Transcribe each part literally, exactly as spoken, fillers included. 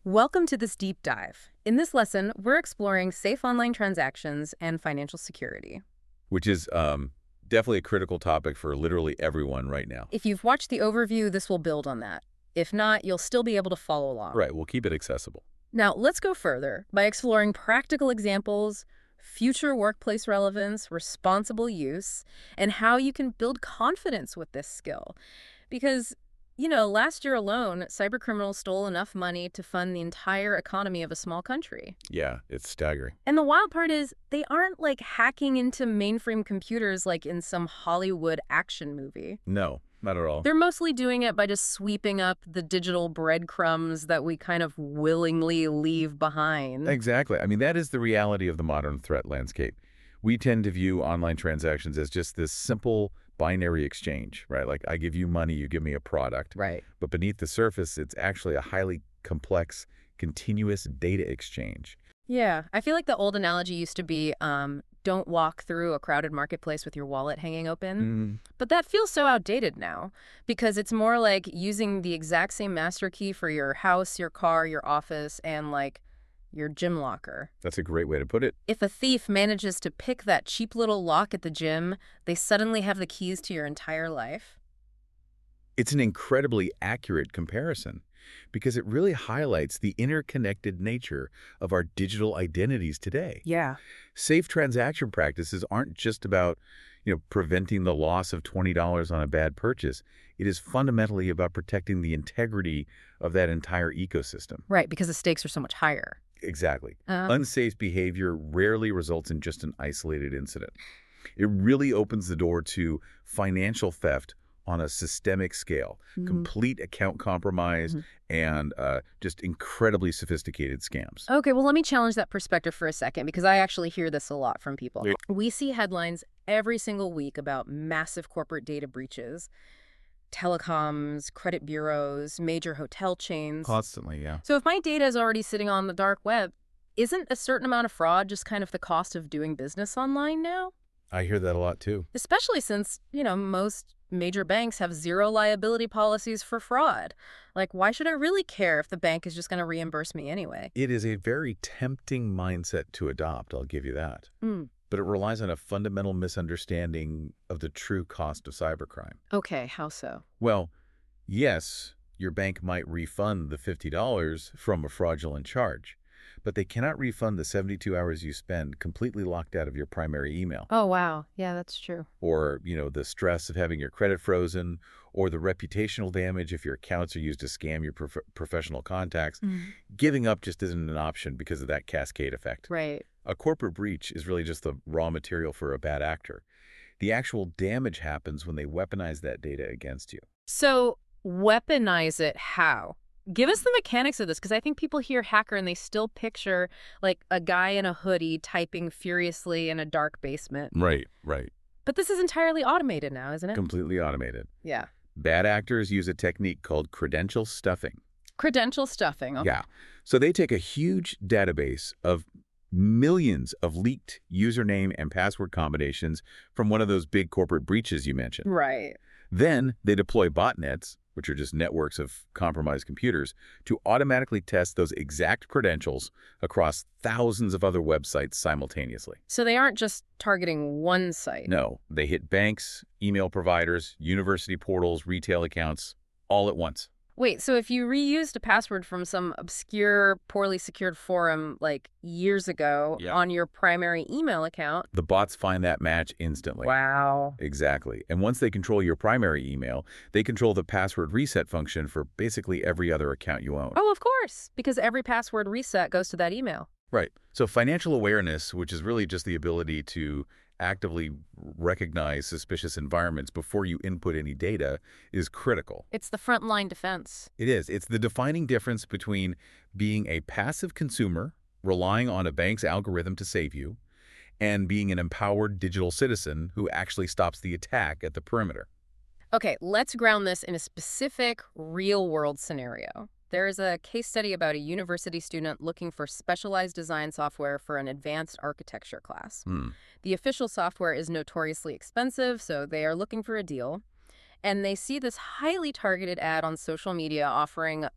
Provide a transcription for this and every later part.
Welcome to this deep dive. In this lesson, we're exploring safe online transactions and financial security. Which is um, definitely a critical topic for literally everyone right now. If you've watched the overview, this will build on that. If not, you'll still be able to follow along. Right, we'll keep it accessible. Now, let's go further by exploring practical examples, future workplace relevance, responsible use, and how you can build confidence with this skill. Because, you know, last year alone, cybercriminals stole enough money to fund the entire economy of a small country. Yeah, it's staggering. And the wild part is, they aren't like hacking into mainframe computers like in some Hollywood action movie. No, not at all. They're mostly doing it by just sweeping up the digital breadcrumbs that we kind of willingly leave behind. Exactly. I mean, that is the reality of the modern threat landscape. We tend to view online transactions as just this simple binary exchange, right? Like, I give you money, you give me a product. Right. But beneath the surface, it's actually a highly complex, continuous data exchange. Yeah, I feel like the old analogy used to be, um, don't walk through a crowded marketplace with your wallet hanging open. Mm, But that feels so outdated now, because it's more like using the exact same master key for your house, your car, your office, and like your gym locker. that's a great way to put it. If a thief manages to pick that cheap little lock at the gym, they suddenly have the keys to your entire life. It's an incredibly accurate comparison because it really highlights the interconnected nature of our digital identities today. Yeah. Safe transaction practices aren't just about, you know, preventing the loss of twenty dollars on a bad purchase. It is fundamentally about protecting the integrity of that entire ecosystem. Right, because the stakes are so much higher. Exactly. Uh, Unsafe behavior rarely results in just an isolated incident. It really opens the door to financial theft on a systemic scale, Mhm. complete account compromise, Mhm. and uh, just incredibly sophisticated scams. Okay, well, let me challenge that perspective for a second, because I actually hear this a lot from people. Yeah. We see headlines every single week about massive corporate data breaches, telecoms, credit bureaus, major hotel chains. Constantly, yeah. So if my data is already sitting on the dark web, isn't a certain amount of fraud just kind of the cost of doing business online now? I hear that a lot too. Especially since, you know, most major banks have zero liability policies for fraud. Like, why should I really care if the bank is just going to reimburse me anyway? It is a very tempting mindset to adopt, I'll give you that. Mm. But it relies on a fundamental misunderstanding of the true cost of cybercrime. Okay, how so? Well, yes, your bank might refund the fifty dollars from a fraudulent charge, but they cannot refund the seventy-two hours you spend completely locked out of your primary email, Oh, wow. Yeah, that's true. or, you know, the stress of having your credit frozen, or the reputational damage if your accounts are used to scam your prof professional contacts. Giving up just isn't an option because of that cascade effect. Right. A corporate breach is really just the raw material for a bad actor. The actual damage happens when they weaponize that data against you. So, weaponize it how? Give us the mechanics of this, because I think people hear hacker and they still picture, like, a guy in a hoodie typing furiously in a dark basement. Right, right. But this is entirely automated now, isn't it? Completely automated. Yeah. Bad actors use a technique called credential stuffing. Credential stuffing. Okay. Yeah. So they take a huge database of millions of leaked username and password combinations from one of those big corporate breaches you mentioned. Right. Then they deploy botnets, which are just networks of compromised computers, to automatically test those exact credentials across thousands of other websites simultaneously. So they aren't just targeting one site. No, they hit banks, email providers, university portals, retail accounts, all at once. Wait, so if you reused a password from some obscure, poorly secured forum like years ago Yeah. on your primary email account. The bots find that match instantly. Wow. Exactly. And once they control your primary email, they control the password reset function for basically every other account you own. Oh, of course, because every password reset goes to that email. Right. So financial awareness, which is really just the ability to actively recognize suspicious environments before you input any data, is critical. It's the frontline defense. It is. It's the defining difference between being a passive consumer, relying on a bank's algorithm to save you, and being an empowered digital citizen who actually stops the attack at the perimeter. Okay, let's ground this in a specific real-world scenario. There is a case study about a university student looking for specialized design software for an advanced architecture class. Hmm. The official software is notoriously expensive, so they are looking for a deal. And they see this highly targeted ad on social media offering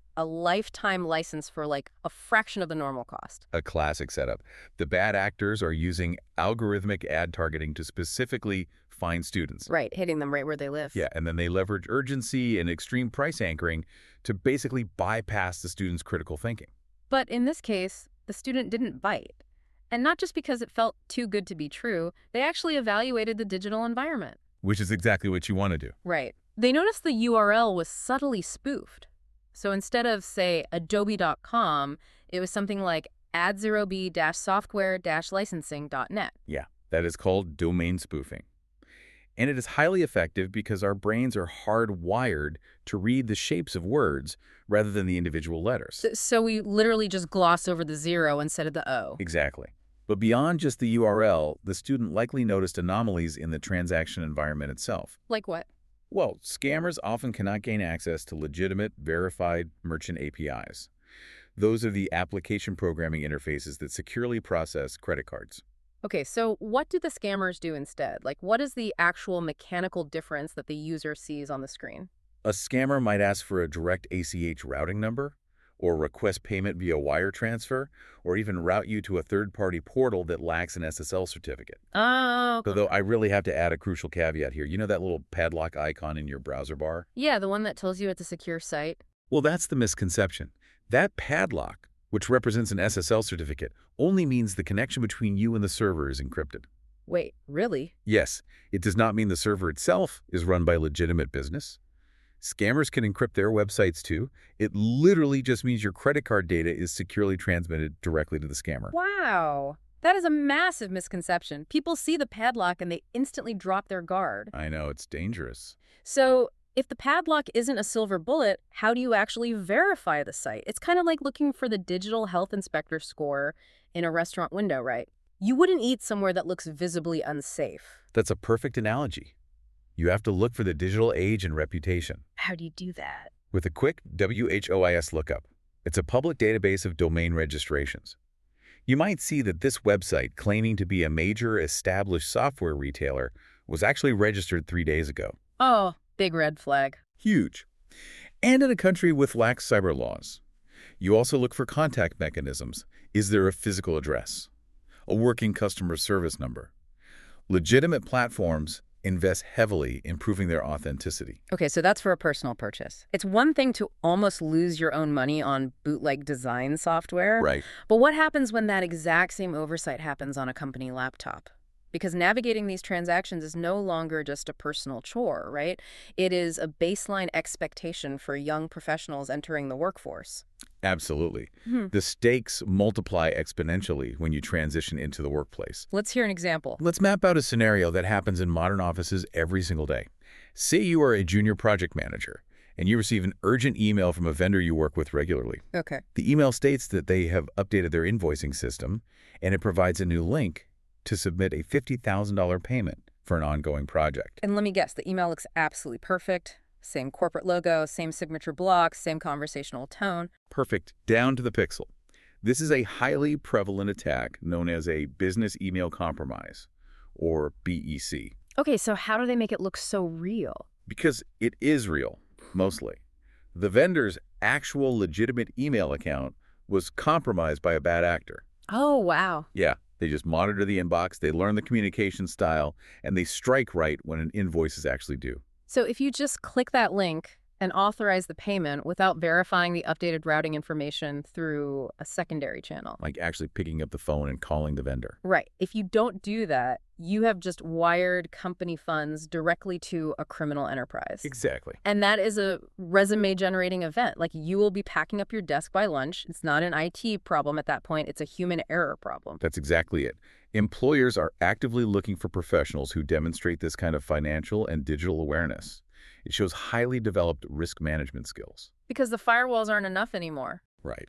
a lifetime license for like a fraction of the normal cost. A classic setup. The bad actors are using algorithmic ad targeting to specifically find students. Right, hitting them right where they live. Yeah, and then they leverage urgency and extreme price anchoring to basically bypass the student's critical thinking. But in this case, the student didn't bite. And not just because it felt too good to be true, they actually evaluated the digital environment. Which is exactly what you want to do. Right. They noticed the U R L was subtly spoofed. So instead of, say, adobe dot com, it was something like ad zero b software licensing dot net. Yeah, that is called domain spoofing. And it is highly effective because our brains are hardwired to read the shapes of words rather than the individual letters. So, so we literally just gloss over the zero instead of the O. Exactly. But beyond just the U R L, the student likely noticed anomalies in the transaction environment itself. Like what? Well, scammers often cannot gain access to legitimate, verified merchant A P Is. Those are the application programming interfaces that securely process credit cards. Okay, so what do the scammers do instead? Like, what is the actual mechanical difference that the user sees on the screen? A scammer might ask for a direct A C H routing number, or request payment via wire transfer, or even route you to a third-party portal that lacks an S S L certificate. Oh, So, though I really have to add a crucial caveat here. You know that little padlock icon in your browser bar? yeah, the one that tells you it's a secure site. Well, that's the misconception. That padlock, which represents an S S L certificate, only means the connection between you and the server is encrypted. Wait, really? Yes, it does not mean the server itself is run by legitimate business. Scammers can encrypt their websites too. It literally just means your credit card data is securely transmitted directly to the scammer. Wow. That is a massive misconception. People see the padlock and they instantly drop their guard. I know, it's dangerous. So if the padlock isn't a silver bullet, how do you actually verify the site? It's kind of like looking for the digital health inspector score in a restaurant window, right? You wouldn't eat somewhere that looks visibly unsafe. That's a perfect analogy. You have to look for the digital age and reputation. How do you do that? With a quick W H O I S lookup, it's a public database of domain registrations. You might see that this website, claiming to be a major established software retailer, was actually registered three days ago. Oh, big red flag. Huge. And in a country with lax cyber laws. You also look for contact mechanisms. Is there a physical address? A working customer service number? Legitimate platforms invest heavily in proving their authenticity. Okay, so that's for a personal purchase. It's one thing to almost lose your own money on bootleg design software. Right. But what happens when that exact same oversight happens on a company laptop? Because navigating these transactions is no longer just a personal chore, right? It is a baseline expectation for young professionals entering the workforce. Absolutely. Hmm. The stakes multiply exponentially when you transition into the workplace. Let's hear an example. Let's map out a scenario that happens in modern offices every single day. Say you are a junior project manager, and you receive an urgent email from a vendor you work with regularly. Okay. The email states that they have updated their invoicing system, and it provides a new link to submit a fifty thousand dollar payment for an ongoing project. And let me guess, the email looks absolutely perfect. Same corporate logo, same signature block, same conversational tone. Perfect, down to the pixel. This is a highly prevalent attack known as a business email compromise, or B E C. Okay, so how do they make it look so real? Because it is real, mostly. The vendor's actual legitimate email account was compromised by a bad actor. Oh, wow. Yeah, they just monitor the inbox, they learn the communication style, and they strike right when an invoice is actually due. So if you just click that link and authorize the payment without verifying the updated routing information through a secondary channel. Like actually picking up the phone and calling the vendor. Right. If you don't do that, you have just wired company funds directly to a criminal enterprise. Exactly. And that is a resume-generating event. Like, you will be packing up your desk by lunch. It's not an I T problem at that point. It's a human error problem. That's exactly it. Employers are actively looking for professionals who demonstrate this kind of financial and digital awareness. It shows highly developed risk management skills. Because the firewalls aren't enough anymore. Right.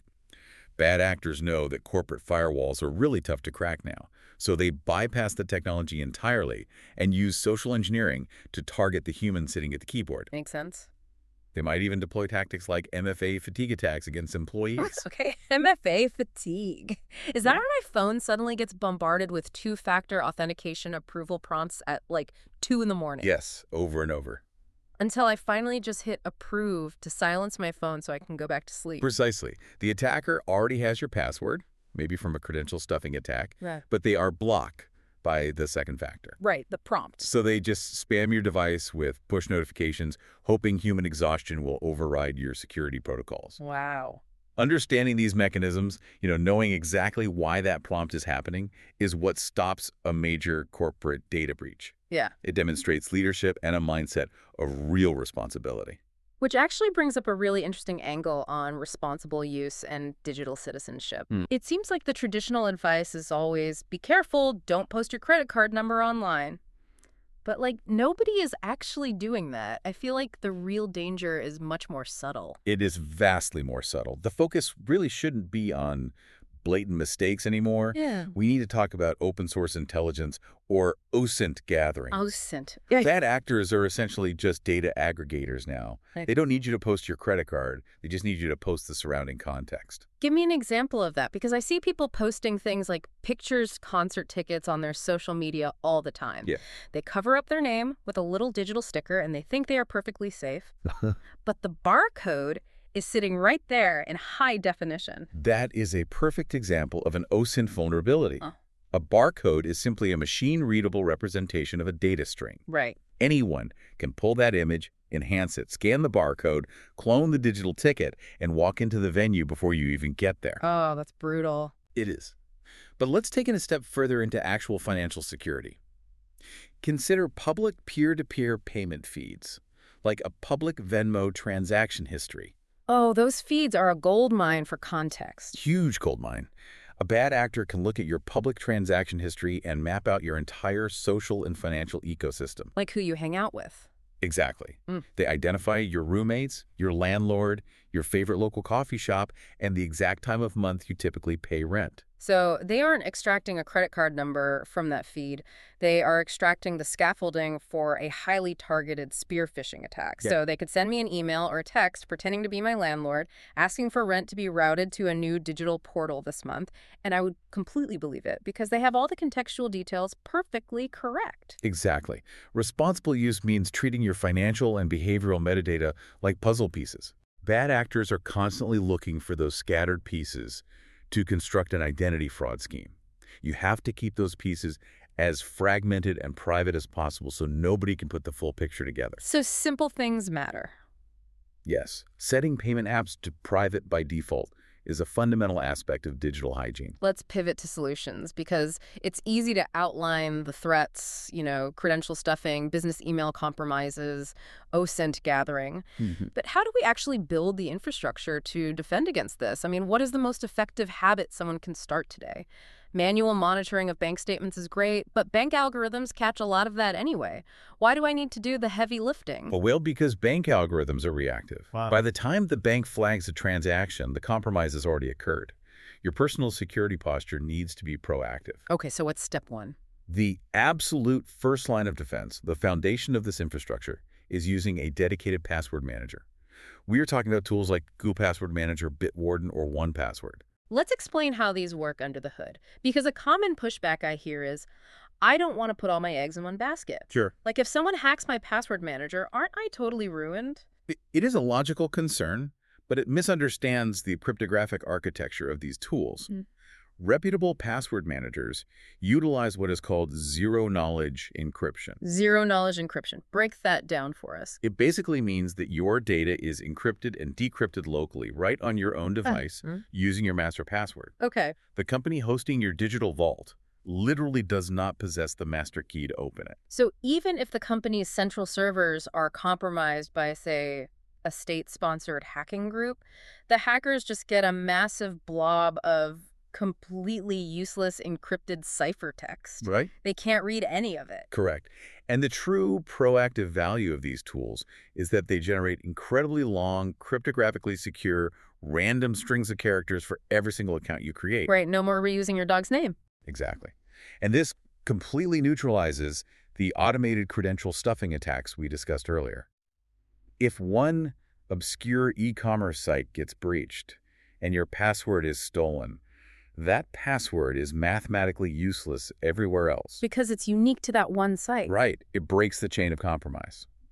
Bad actors know that corporate firewalls are really tough to crack now, so they bypass the technology entirely and use social engineering to target the human sitting at the keyboard. Makes sense. They might even deploy tactics like M F A fatigue attacks against employees. Okay, M F A fatigue. Is that when my phone suddenly gets bombarded with two-factor authentication approval prompts at like two in the morning? Yes, over and over. until I finally just hit approve to silence my phone so I can go back to sleep. Precisely. The attacker already has your password, maybe from a credential stuffing attack, Right. but they are blocked by the second factor. Right, the prompt. So they just spam your device with push notifications, hoping human exhaustion will override your security protocols. Wow. Understanding these mechanisms, you know, knowing exactly why that prompt is happening is what stops a major corporate data breach. Yeah. It demonstrates leadership and a mindset of real responsibility. Which actually brings up a really interesting angle on responsible use and digital citizenship. Hmm. It seems like the traditional advice is always, be careful, don't post your credit card number online. But, like, nobody is actually doing that. I feel like the real danger is much more subtle. It is vastly more subtle. The focus really shouldn't be on blatant mistakes anymore. Yeah. We need to talk about open source intelligence or OSINT gathering. OSINT. Yeah. Bad actors are essentially just data aggregators now. Like- They don't need you to post your credit card. They just need you to post the surrounding context. Give me an example of that, because I see people posting things like pictures, concert tickets on their social media all the time. Yeah. They cover up their name with a little digital sticker and they think they are perfectly safe. But the barcode is sitting right there in high definition. That is a perfect example of an OSINT vulnerability. Huh. A barcode is simply a machine-readable representation of a data string. Right. Anyone can pull that image, enhance it, scan the barcode, clone the digital ticket, and walk into the venue before you even get there. Oh, that's brutal. It is. But let's take it a step further into actual financial security. Consider public peer-to-peer payment feeds, like a public Venmo transaction history. Oh, those feeds are a gold mine for context. Huge gold mine. A bad actor can look at your public transaction history and map out your entire social and financial ecosystem. Like who you hang out with. Exactly. Mm. They identify your roommates, your landlord, your favorite local coffee shop, and the exact time of month you typically pay rent. So they aren't extracting a credit card number from that feed. They are extracting the scaffolding for a highly targeted spear phishing attack. Yeah. So they could send me an email or a text pretending to be my landlord, asking for rent to be routed to a new digital portal this month, and I would completely believe it because they have all the contextual details perfectly correct. Exactly. Responsible use means treating your financial and behavioral metadata like puzzle pieces. Bad actors are constantly looking for those scattered pieces to construct an identity fraud scheme. You have to keep those pieces as fragmented and private as possible so nobody can put the full picture together. So simple things matter. Yes, setting payment apps to private by default is a fundamental aspect of digital hygiene. Let's pivot to solutions because it's easy to outline the threats, you know, credential stuffing, business email compromises, OSINT gathering. Mm-hmm. But how do we actually build the infrastructure to defend against this? I mean, what is the most effective habit someone can start today? Manual monitoring of bank statements is great, but bank algorithms catch a lot of that anyway. Why do I need to do the heavy lifting? Well, because bank algorithms are reactive. Wow. By the time the bank flags a transaction, the compromise has already occurred. Your personal security posture needs to be proactive. Okay, so what's step one? The absolute first line of defense, the foundation of this infrastructure, is using a dedicated password manager. We are talking about tools like Google Password Manager, Bitwarden, or one password. Let's explain how these work under the hood. Because a common pushback I hear is, I don't want to put all my eggs in one basket. Sure. Like if someone hacks my password manager, aren't I totally ruined? It is a logical concern, but it misunderstands the cryptographic architecture of these tools. Mm. Reputable password managers utilize what is called zero-knowledge encryption. Zero knowledge encryption. Break that down for us. It basically means that your data is encrypted and decrypted locally right on your own device mm. using your master password. Okay. The company hosting your digital vault literally does not possess the master key to open it. So even if the company's central servers are compromised by, say, a state-sponsored hacking group, the hackers just get a massive blob of completely useless encrypted ciphertext. Right? They can't read any of it. Correct. And the true proactive value of these tools is that they generate incredibly long, cryptographically secure, random strings of characters for every single account you create. Right, no more reusing your dog's name. Exactly. And this completely neutralizes the automated credential stuffing attacks we discussed earlier. If one obscure e-commerce site gets breached and your password is stolen, that password is mathematically useless everywhere else. Because it's unique to that one site. Right. It breaks the chain of compromise.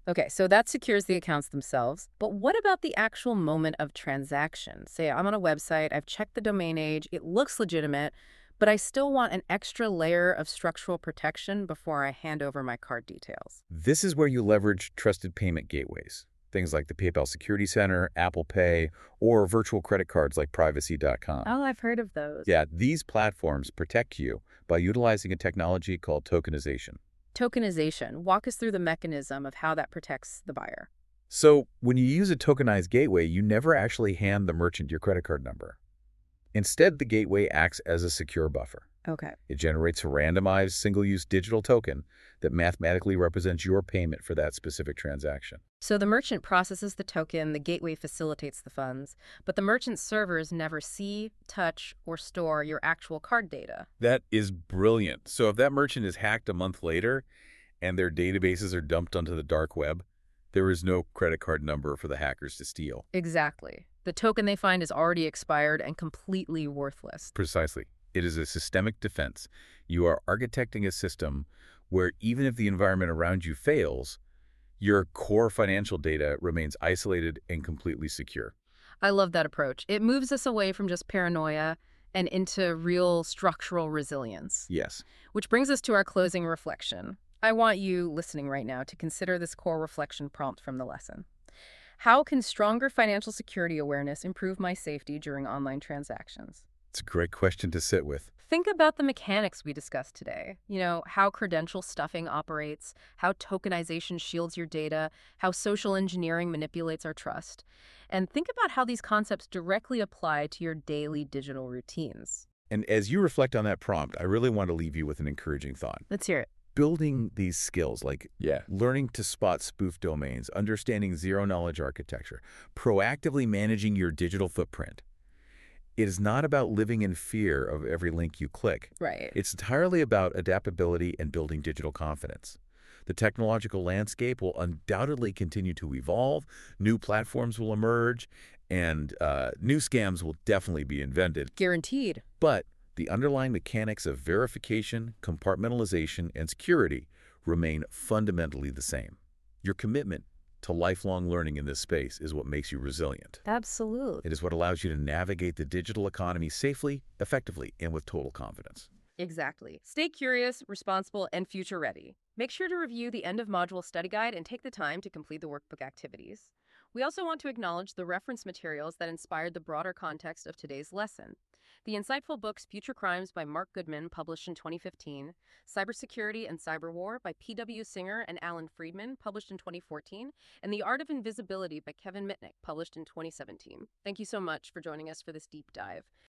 Okay, so that secures the accounts themselves. But what about the actual moment of transaction? Say I'm on a website, I've checked the domain age, it looks legitimate, but I still want an extra layer of structural protection before I hand over my card details. This is where you leverage trusted payment gateways, things like the PayPal Security Center, Apple Pay, or virtual credit cards like privacy dot com. Oh, I've heard of those. Yeah, these platforms protect you by utilizing a technology called tokenization. Tokenization. Walk us through the mechanism of how that protects the buyer. So when you use a tokenized gateway, you never actually hand the merchant your credit card number. Instead, the gateway acts as a secure buffer. Okay. It generates a randomized single-use digital token that mathematically represents your payment for that specific transaction. So the merchant processes the token, the gateway facilitates the funds, but the merchant's servers never see, touch, or store your actual card data. That is brilliant. So if that merchant is hacked a month later and their databases are dumped onto the dark web, there is no credit card number for the hackers to steal. Exactly. The token they find is already expired and completely worthless. Precisely. It is a systemic defense. You are architecting a system where even if the environment around you fails, your core financial data remains isolated and completely secure. I love that approach. It moves us away from just paranoia and into real structural resilience. Yes. Which brings us to our closing reflection. I want you listening right now to consider this core reflection prompt from the lesson. How can stronger financial security awareness improve my safety during online transactions? It's a great question to sit with. Think about the mechanics we discussed today. You know, how credential stuffing operates, how tokenization shields your data, how social engineering manipulates our trust. And think about how these concepts directly apply to your daily digital routines. And as you reflect on that prompt, I really want to leave you with an encouraging thought. Let's hear it. Building these skills, like Yeah. learning to spot spoof domains, understanding zero-knowledge architecture, proactively managing your digital footprint. It is not about living in fear of every link you click. Right. It's entirely about adaptability and building digital confidence. The technological landscape will undoubtedly continue to evolve, new platforms will emerge, and uh, new scams will definitely be invented. Guaranteed. But the underlying mechanics of verification, compartmentalization, and security remain fundamentally the same. Your commitment to lifelong learning in this space is what makes you resilient. Absolutely. It is what allows you to navigate the digital economy safely, effectively, and with total confidence. Exactly. Stay curious, responsible, and future ready. Make sure to review the end of module study guide and take the time to complete the workbook activities. We also want to acknowledge the reference materials that inspired the broader context of today's lesson. The insightful books Future Crimes by Mark Goodman, published in twenty fifteen, Cybersecurity and Cyberwar by P W Singer and Alan Friedman, published in twenty fourteen, and The Art of Invisibility by Kevin Mitnick, published in twenty seventeen. Thank you so much for joining us for this deep dive.